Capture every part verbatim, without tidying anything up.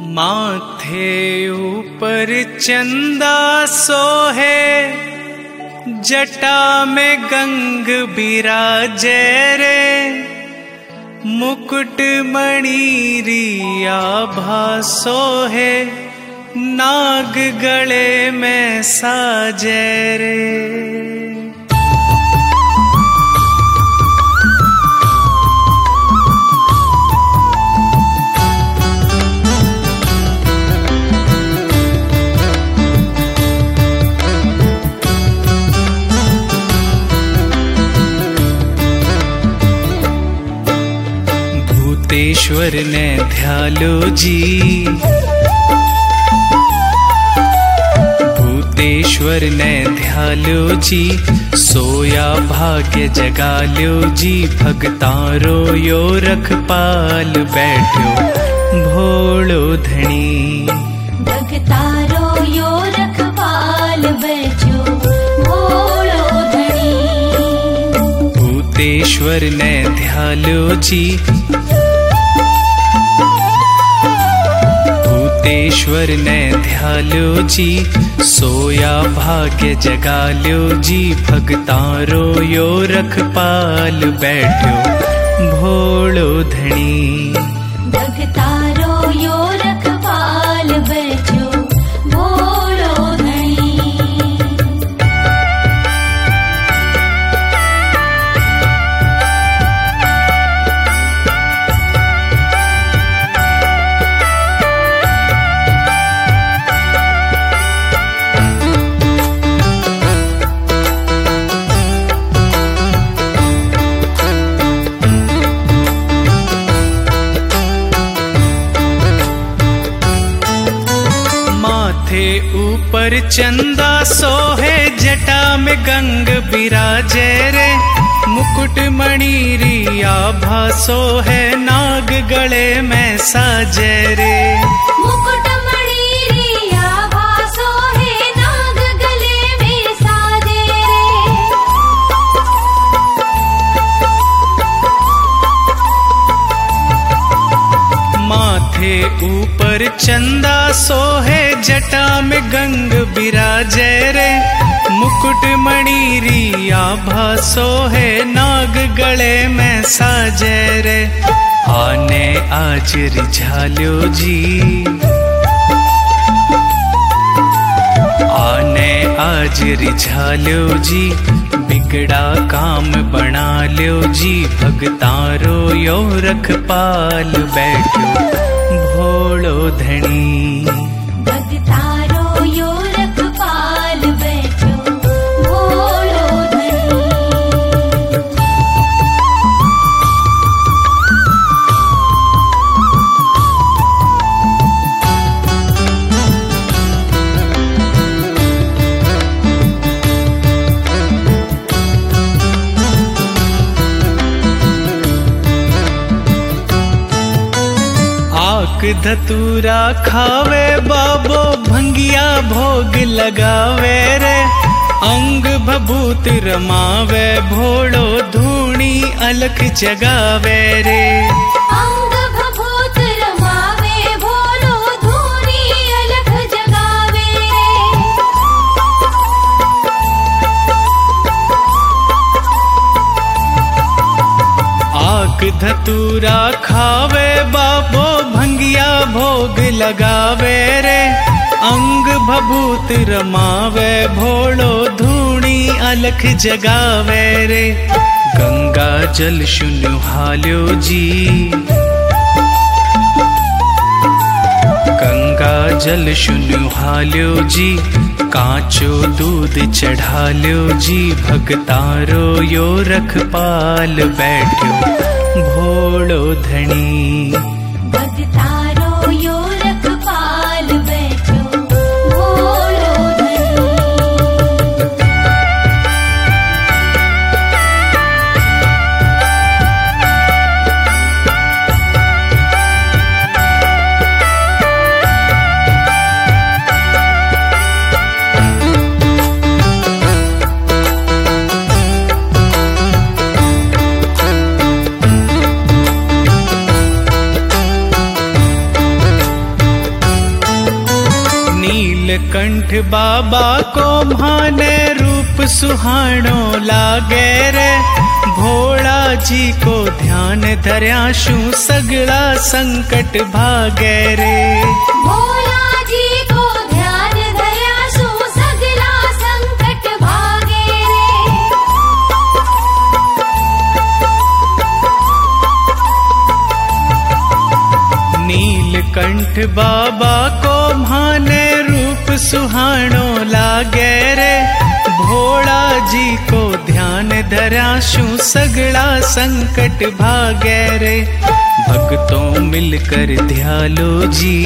माथे ऊपर चंदा सोहे, जटा में गंग बिराजे रे। मुकुट मणि रिया भासो है, नाग गले में साजे रे। भूतेश्वर ने ध्यालो जी, भूतेश्वर ने ध्यालो जी। सोया भाग्य जगालो जी, भगतारो यो रखपाल बैठो भोलो धनी। भगतारो यो रखपाल बैठो भोलो धनी। भूतेश्वर ने ध्यालो जी, भूतेश्वर ने ध्यालो जी। सोया भाग्य जगालो जी, भगतारो यो रखपाल बैठो भोलो धनी। भगतारो यो रखपाल बैठो भोलो धनी। ऊपर चंदा सोहे, जटा में गंग बिराजे रे। मुकुट मणि रिया भासो है, नाग गले में साजे रे। मुकुट मणि रिया भासो है, नाग गले में साजे रे। माथे ऊपर चंदा सोहे, जटा में गंग बिराजे रे। मुकुट मणि रिया भासो है, नाग गले में साजे रे। आने आज रिझालो जी, आने आज रिझालो जी। बिगड़ा काम बना लो जी, भगतारो यो रखपाल बैठो भोलो धनी। भगतारो यो रखपाल बैठो भोलो धनी। धतूरा खावे बाबो, भंगिया भोग लगावे रे। अंग भभूत रमावे, भोलो धूनी अलख जगावे रे। अंग भभूत रमावे, भोलो धूनी अलख जगावे रे। आक धतूरा खावे बाबो, भंगिया भोग लगावे रे। अंग भभूत रमावे, भोलो धूनी अलख जगावे रे। गंगा जल शुनु हालो जी, गंगा जल शुनु हालो जी। कांचो दूध चढ़ालो जी, भगतारो यो रखपाल बैठो भोलो धनी। भगतारो यो रखपाल बैठो भोलो धनी। नीलकंठ बाबा को भाने रूप सुहाणो लागे रे। भोला जी को ध्यान धर्याशु सगला संकट भागे रे। भोला जी को ध्यान धर्याशु सगला संकट भागे रे। नीलकंठ बाबा को भाने रूप सुहाणो लागे रे। भोला जी को ध्यान धराशु सगला संकट भागे रे। भक्तों मिलकर ध्यालो जी,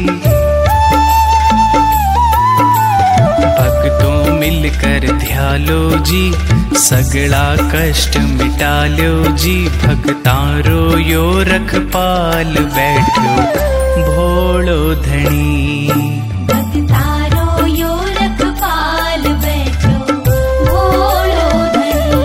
भक्तों मिलकर ध्यालो जी, सगला कष्ट मिटालो जी। भक्तारो यो रखपाल बैठो भोलो धनी। भक्तारो यो रखपाल बैठो भोलो धनी।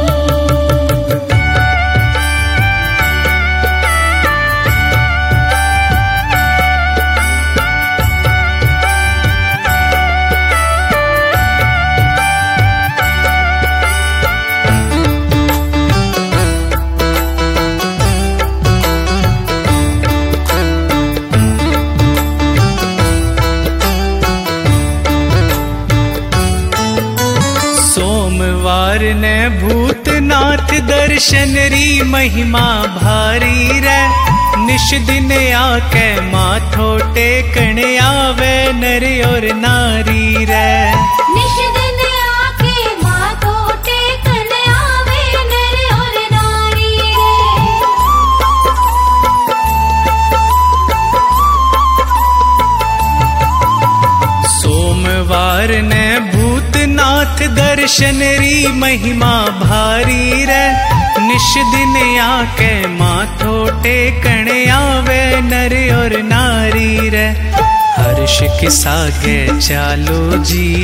सोमवार ने भूतनाथ दर्शन री महिमा भारी रे। निश दिन आके माथो टेकण आवे नर और नारी रे। निश दिन आके माथो टेकण आवे नर और नारी रे। सोमवार ने भूतनाथ दर्शन री महिमा भारी रे। निश दिन आके माथो टेकण आवे नर और नारी रे। हर्ष के सागे चालो जी,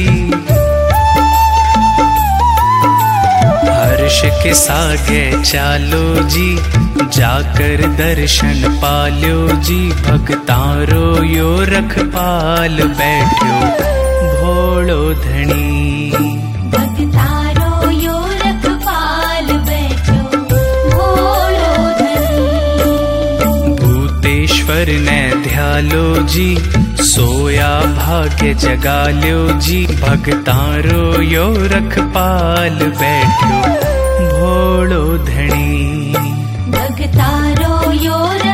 हर्ष के सागे चालो जी, जाकर दर्शन पालो जी। भक्तारो यो रखपाल बैठो भोलो धनी। भक्तारो यो रखपाल बैठो भोलो धनी। भूतेश्वर ने ध्यालो जी, सोया भाग्य जगालो जी। भक्तारो यो रखपाल बैठो भोलो धनी। भक्तारो यो